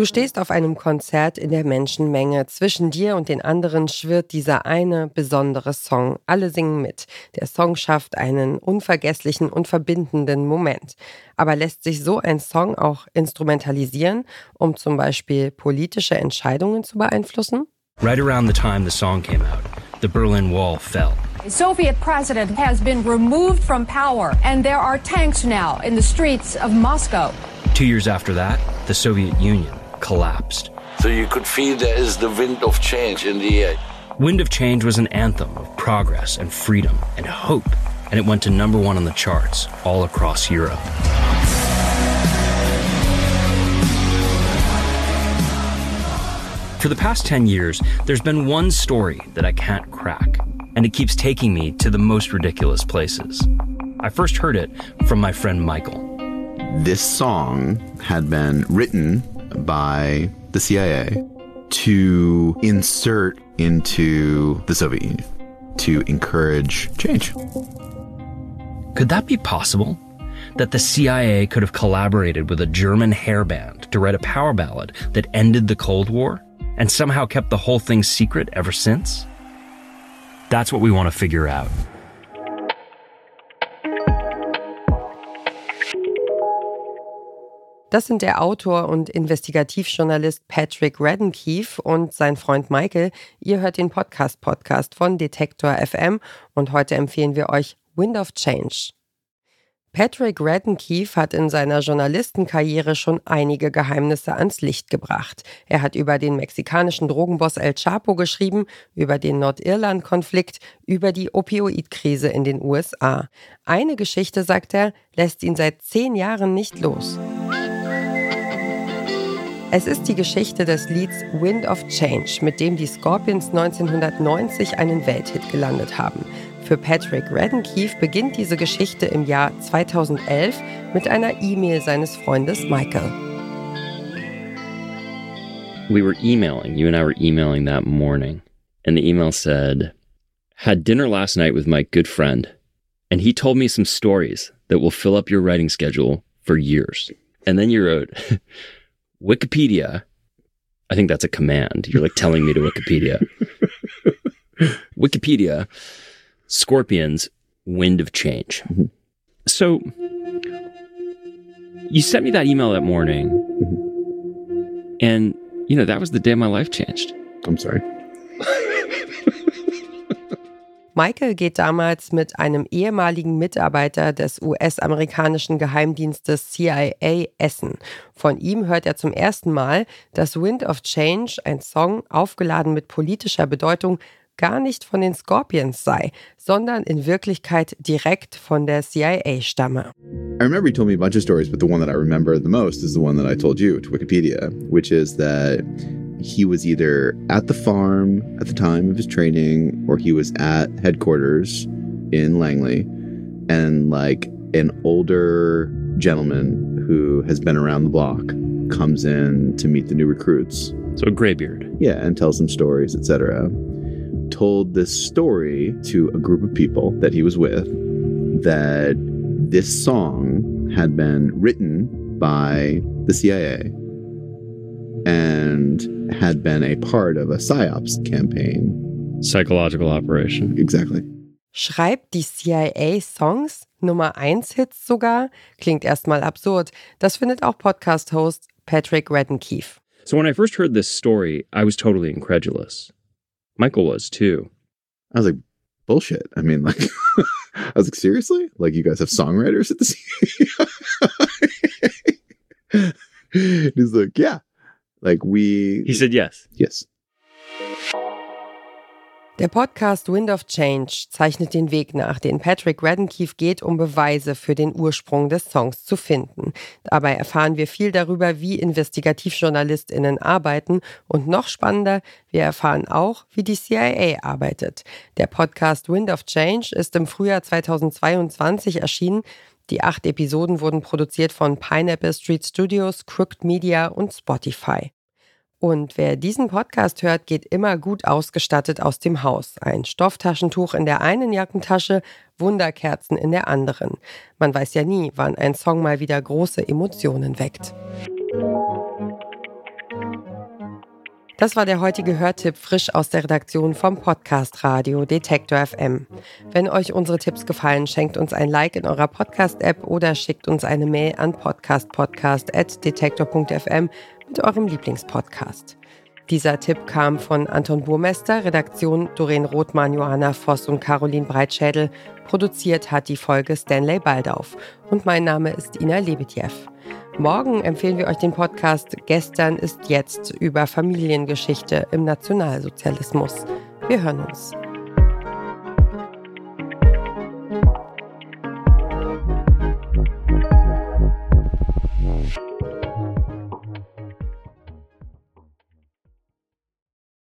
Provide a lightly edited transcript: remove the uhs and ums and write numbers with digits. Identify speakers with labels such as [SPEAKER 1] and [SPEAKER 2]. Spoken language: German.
[SPEAKER 1] Du stehst auf einem Konzert in der Menschenmenge. Zwischen dir und den anderen schwirrt dieser eine besondere Song. Alle singen mit. Der Song schafft einen unvergesslichen und verbindenden Moment. Aber lässt sich so ein Song auch instrumentalisieren, um zum Beispiel politische Entscheidungen zu beeinflussen?
[SPEAKER 2] Right around the time the song came out, the Berlin Wall fell.
[SPEAKER 3] The Soviet president has been removed from power, and there are tanks now in the streets of Moscow.
[SPEAKER 2] 2 years after that, the Soviet Union collapsed.
[SPEAKER 4] So you could feel there is the wind of change in the air.
[SPEAKER 2] Wind of Change was an anthem of progress and freedom and hope, and it went to #1 on the charts all across Europe. For the past 10 years, there's been one story that I can't crack, and it keeps taking me to the most ridiculous places. I first heard it from my friend Michael.
[SPEAKER 5] This song had been written by the CIA to insert into the Soviet Union to encourage change.
[SPEAKER 2] Could that be possible? That the CIA could have collaborated with a German hairband to write a power ballad that ended the Cold War and somehow kept the whole thing secret ever since? That's what we want to figure out.
[SPEAKER 1] Das sind der Autor und Investigativjournalist Patrick Radden Keefe und sein Freund Michael. Ihr hört den Podcast von Detektor FM und heute empfehlen wir euch Wind of Change. Patrick Radden Keefe hat in seiner Journalistenkarriere schon einige Geheimnisse ans Licht gebracht. Er hat über den mexikanischen Drogenboss El Chapo geschrieben, über den Nordirland-Konflikt, über die Opioidkrise in den USA. Eine Geschichte, sagt er, lässt ihn seit 10 Jahren nicht los. Es ist die Geschichte des Lieds Wind of Change, mit dem die Scorpions 1990 einen Welthit gelandet haben. Für Patrick Radden Keefe beginnt diese Geschichte im Jahr 2011 mit einer E-Mail seines Freundes Michael.
[SPEAKER 6] You and I were emailing that morning, and the email said, "Had dinner last night with my good friend, and he told me some stories that will fill up your writing schedule for years." And then you wrote, Wikipedia, I think that's a command. You're like telling me to Wikipedia. Wikipedia, Scorpions, Wind of Change. Mm-hmm. So, you sent me that email that morning, and, that was the day my life changed.
[SPEAKER 5] I'm sorry.
[SPEAKER 1] Michael geht damals mit einem ehemaligen Mitarbeiter des US-amerikanischen Geheimdienstes CIA essen. Von ihm hört er zum ersten Mal, dass Wind of Change, ein Song aufgeladen mit politischer Bedeutung, gar nicht von den Scorpions sei, sondern in Wirklichkeit direkt von der CIA stamme.
[SPEAKER 5] I remember he told me a bunch of stories, but the one that I remember the most is the one that I told you to Wikipedia, which is that he was either at the farm at the time of his training or he was at headquarters in Langley, and like an older gentleman who has been around the block comes in to meet the new recruits.
[SPEAKER 6] So a graybeard.
[SPEAKER 5] Yeah, and tells them stories, etc. Told this story to a group of people that he was with, that this song had been written by the CIA and had been a part of a PSYOPs campaign.
[SPEAKER 6] Psychological operation.
[SPEAKER 5] Exactly.
[SPEAKER 1] Schreibt die CIA Songs? Nummer 1 Hits sogar? Klingt erstmal absurd. Das findet auch Podcast-Host Patrick Radden Keefe.
[SPEAKER 6] So when I first heard this story, I was totally incredulous. Michael was too.
[SPEAKER 5] I was like, bullshit. I mean, like, I was like, seriously? Like, you guys have songwriters at the CIA? He's like, yeah. Like,
[SPEAKER 6] He said yes.
[SPEAKER 5] Yes.
[SPEAKER 1] Der Podcast Wind of Change zeichnet den Weg nach, den Patrick Radden Keefe geht, um Beweise für den Ursprung des Songs zu finden. Dabei erfahren wir viel darüber, wie InvestigativjournalistInnen arbeiten und noch spannender, wir erfahren auch, wie die CIA arbeitet. Der Podcast Wind of Change ist im Frühjahr 2022 erschienen. Die 8 Episoden wurden produziert von Pineapple Street Studios, Crooked Media und Spotify. Und wer diesen Podcast hört, geht immer gut ausgestattet aus dem Haus. Ein Stofftaschentuch in der einen Jackentasche, Wunderkerzen in der anderen. Man weiß ja nie, wann ein Song mal wieder große Emotionen weckt. Das war der heutige Hörtipp, frisch aus der Redaktion vom Podcast Radio Detektor FM. Wenn euch unsere Tipps gefallen, schenkt uns ein Like in eurer Podcast-App oder schickt uns eine Mail an podcastpodcast@detektor.fm mit eurem Lieblingspodcast. Dieser Tipp kam von Anton Burmester, Redaktion Doreen Rothmann, Johanna Voss und Caroline Breitschädel. Produziert hat die Folge Stanley Baldauf. Und mein Name ist Ina Lebedjew. Morgen empfehlen wir euch den Podcast Gestern ist jetzt über Familiengeschichte im Nationalsozialismus. Wir hören uns.